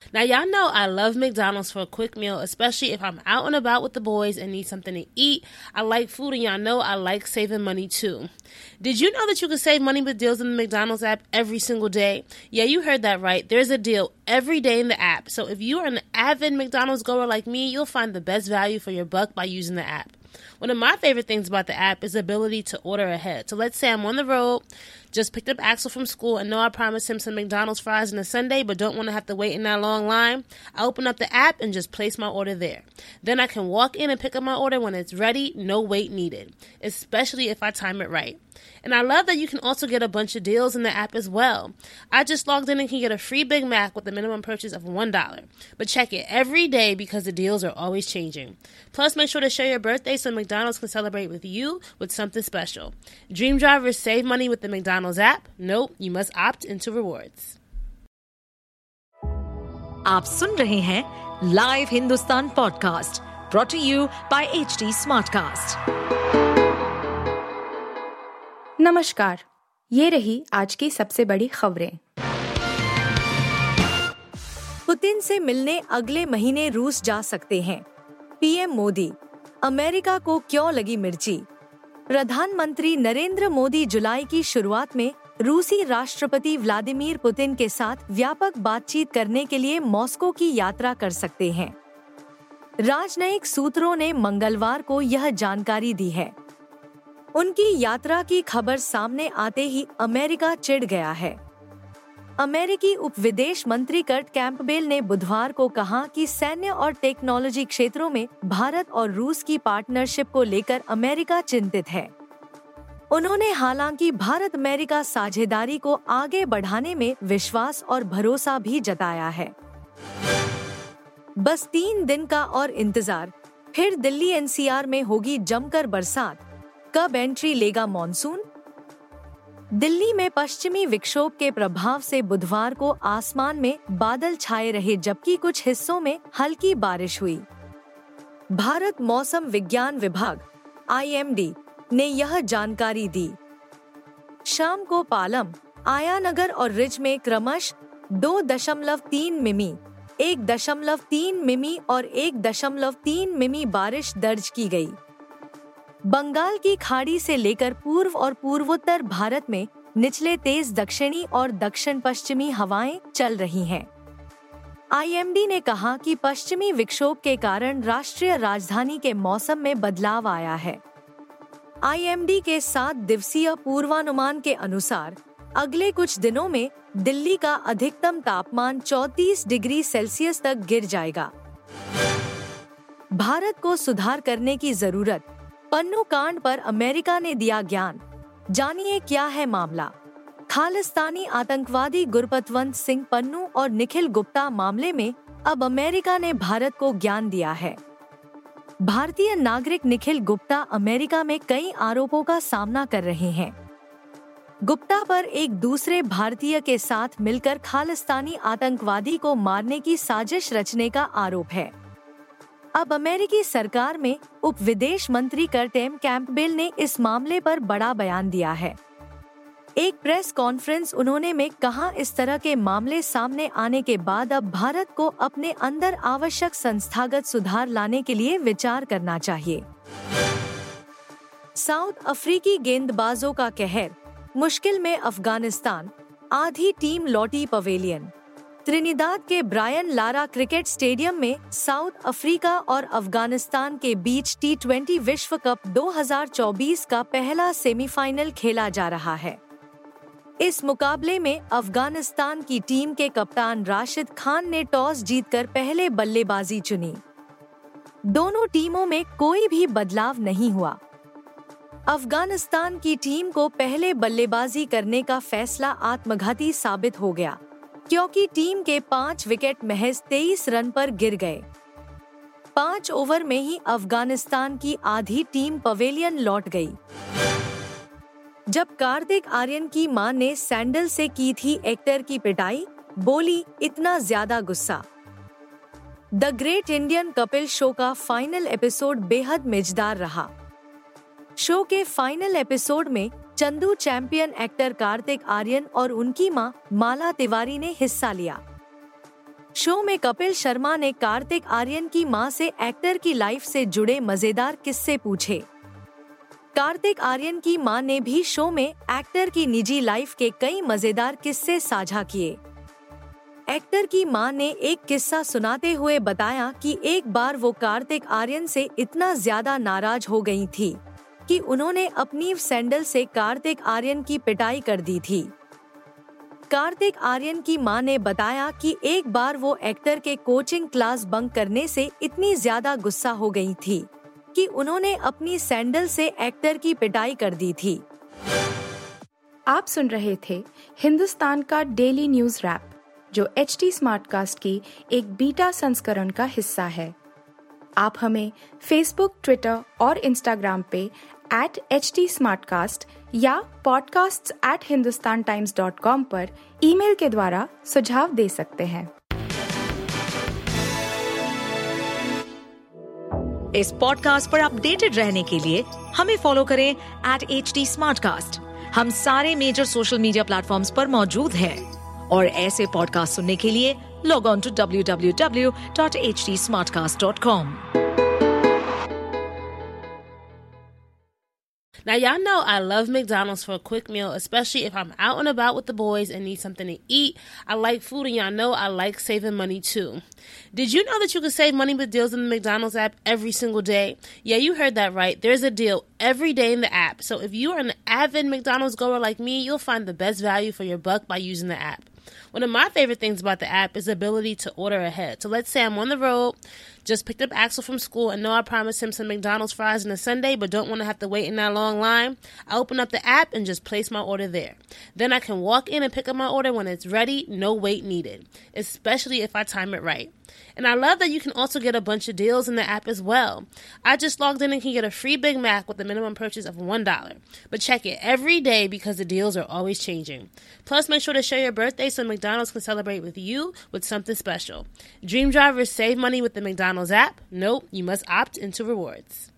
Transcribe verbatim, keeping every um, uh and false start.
Now, y'all know I love McDonald's for a quick meal, especially if I'm out and about with the boys and need something to eat. I like food, and y'all know I like saving money too. Did you know that you can save money with deals in the McDonald's app every single day? Yeah, you heard that right. There's a deal every day in the app. So if you are an avid McDonald's goer like me, you'll find the best value for your buck by using the app. One of my favorite things about the app is the ability to order ahead. So let's say I'm on the road, just picked up Axel from school, and know I promised him some McDonald's fries on a Sunday, but don't want to have to wait in that long line. I open up the app and just place my order there. Then I can walk in and pick up my order when it's ready, no wait needed, especially if I time it right. And I love that you can also get a bunch of deals in the app as well. I just logged in and can get a free Big Mac with a minimum purchase of one dollar. But check it every day because the deals are always changing. Plus, make sure to share your birthday so McDonald's can celebrate with you with something special. Dream drivers save money with the McDonald's app. Nope, you must opt into rewards. आप सुन रहे हैं live Hindustan podcast brought to you by H T smartcast. नमस्कार, ये रही आज की सबसे बड़ी खबरें। पुतिन से मिलने अगले महीने रूस जा सकते हैं, पीएम मोदी। अमेरिका को क्यों लगी मिर्ची? प्रधानमंत्री नरेंद्र मोदी जुलाई की शुरुआत में रूसी राष्ट्रपति व्लादिमीर पुतिन के साथ व्यापक बातचीत करने के लिए मॉस्को की यात्रा कर सकते हैं। राजनयिक सूत्रों ने मंगलवार को यह जानकारी दी है। उनकी यात्रा की खबर सामने आते ही अमेरिका चिढ़ गया है। अमेरिकी उप विदेश मंत्री कर्ट कैंपबेल ने बुधवार को कहा कि सैन्य और टेक्नोलॉजी क्षेत्रों में भारत और रूस की पार्टनरशिप को लेकर अमेरिका चिंतित है। उन्होंने हालांकि भारत अमेरिका साझेदारी को आगे बढ़ाने में विश्वास और भरोसा भी जताया है। बस तीन दिन का और इंतजार, फिर दिल्ली एनसीआर में होगी जमकर बरसात। कब एंट्री लेगा मॉनसून? दिल्ली में पश्चिमी विक्षोभ के प्रभाव से बुधवार को आसमान में बादल छाए रहे, जबकि कुछ हिस्सों में हल्की बारिश हुई। भारत मौसम विज्ञान विभाग आई एम डी ने यह जानकारी दी। शाम को पालम, आयानगर और रिज में क्रमशः दो दशमलव तीन मिमी, एक दशमलव तीन मिमी और एक दशमलव तीन मिमी बारिश दर्ज की गई। बंगाल की खाड़ी से लेकर पूर्व और पूर्वोत्तर भारत में निचले तेज दक्षिणी और दक्षिण पश्चिमी हवाएं चल रही हैं। आई एम डी ने कहा कि पश्चिमी विक्षोभ के कारण राष्ट्रीय राजधानी के मौसम में बदलाव आया है। आई एम डी के सात दिवसीय पूर्वानुमान के अनुसार अगले कुछ दिनों में दिल्ली का अधिकतम तापमान चौंतीस डिग्री सेल्सियस तक गिर जाएगा। भारत को सुधार करने की जरूरत, पन्नू कांड पर अमेरिका ने दिया ज्ञान। जानिए क्या है मामला। खालिस्तानी आतंकवादी गुरपतवंत सिंह पन्नू और निखिल गुप्ता मामले में अब अमेरिका ने भारत को ज्ञान दिया है। भारतीय नागरिक निखिल गुप्ता अमेरिका में कई आरोपों का सामना कर रहे हैं। गुप्ता पर एक दूसरे भारतीय के साथ मिलकर खालिस्तानी आतंकवादी को मारने की साजिश रचने का आरोप है। अब अमेरिकी सरकार में उप विदेश मंत्री कर्टेम कैंपबेल ने इस मामले पर बड़ा बयान दिया है। एक प्रेस कॉन्फ्रेंस उन्होंने में कहा, इस तरह के मामले सामने आने के बाद अब भारत को अपने अंदर आवश्यक संस्थागत सुधार लाने के लिए विचार करना चाहिए। साउथ अफ्रीकी गेंदबाजों का कहर, मुश्किल में अफगानिस्तान, आधी टीम लौटी पवेलियन। त्रिनिदाद के ब्रायन लारा क्रिकेट स्टेडियम में साउथ अफ्रीका और अफगानिस्तान के बीच टी ट्वेंटी विश्व कप दो हज़ार चौबीस का पहला सेमीफाइनल खेला जा रहा है। इस मुकाबले में अफगानिस्तान की टीम के कप्तान राशिद खान ने टॉस जीतकर पहले बल्लेबाजी चुनी। दोनों टीमों में कोई भी बदलाव नहीं हुआ। अफगानिस्तान की टीम को पहले बल्लेबाजी करने का फैसला आत्मघाती साबित हो गया, क्योंकि टीम के पांच विकेट महज तेईस रन पर गिर गए। पांच ओवर में ही अफगानिस्तान की आधी टीम पवेलियन लौट गई। जब कार्तिक आर्यन की मां ने सैंडल से की थी एक्टर की पिटाई, बोली इतना ज्यादा गुस्सा। The great Indian Kapil show का फाइनल एपिसोड बेहद मजेदार रहा। शो के फाइनल एपिसोड में चंदू चैंपियन एक्टर कार्तिक आर्यन और उनकी मां माला तिवारी ने हिस्सा लिया। शो में कपिल शर्मा ने कार्तिक आर्यन की मां से एक्टर की लाइफ से जुड़े मजेदार किस्से पूछे। कार्तिक आर्यन की मां ने भी शो में एक्टर की निजी लाइफ के कई मजेदार किस्से साझा किए। एक्टर की मां ने एक किस्सा सुनाते हुए बताया कि एक बार वो कार्तिक आर्यन से इतना ज्यादा नाराज हो गई थी कि उन्होंने अपनी सैंडल से कार्तिक आर्यन की पिटाई कर दी थी। कार्तिक आर्यन की मां ने बताया कि एक बार वो एक्टर के कोचिंग क्लास बंक करने से इतनी ज्यादा गुस्सा हो गई थी कि उन्होंने अपनी सैंडल से एक्टर की पिटाई कर दी थी। आप सुन रहे थे हिंदुस्तान का डेली न्यूज रैप, जो एच टी स्मार्टकास्ट की एक बीटा संस्करण का हिस्सा है। आप हमें फेसबुक, ट्विटर और इंस्टाग्राम पे एट एच टी स्मार्टकास्ट या podcasts at Hindustan Times dot com पर ईमेल के द्वारा सुझाव दे सकते हैं। इस पॉडकास्ट पर अपडेटेड रहने के लिए हमें फॉलो करें एट एच टी स्मार्टकास्ट। हम सारे मेजर सोशल मीडिया प्लेटफॉर्म्स पर मौजूद हैं और ऐसे पॉडकास्ट सुनने के लिए log on to W W W dot H T smartcast dot com. Now, y'all know I love McDonald's for a quick meal, especially if I'm out and about with the boys and need something to eat. I like food, and y'all know I like saving money too. Did you know that you can save money with deals in the McDonald's app every single day? Yeah, you heard that right. There's a deal every day in the app. So if you are an avid McDonald's goer like me, you'll find the best value for your buck by using the app. One of my favorite things about the app is the ability to order ahead. So let's say I'm on the road, just picked up Axel from school, and know I promised him some McDonald's fries and a sundae, but don't want to have to wait in that long line. I open up the app and just place my order there. Then I can walk in and pick up my order when it's ready, no wait needed, especially if I time it right. And I love that you can also get a bunch of deals in the app as well. I just logged in and can get a free Big Mac with a minimum purchase of one dollar. But check it every day because the deals are always changing. Plus, make sure to share your birthday so McDonald's can celebrate with you with something special. Dream drivers save money with the McDonald's app. Nope, you must opt into rewards.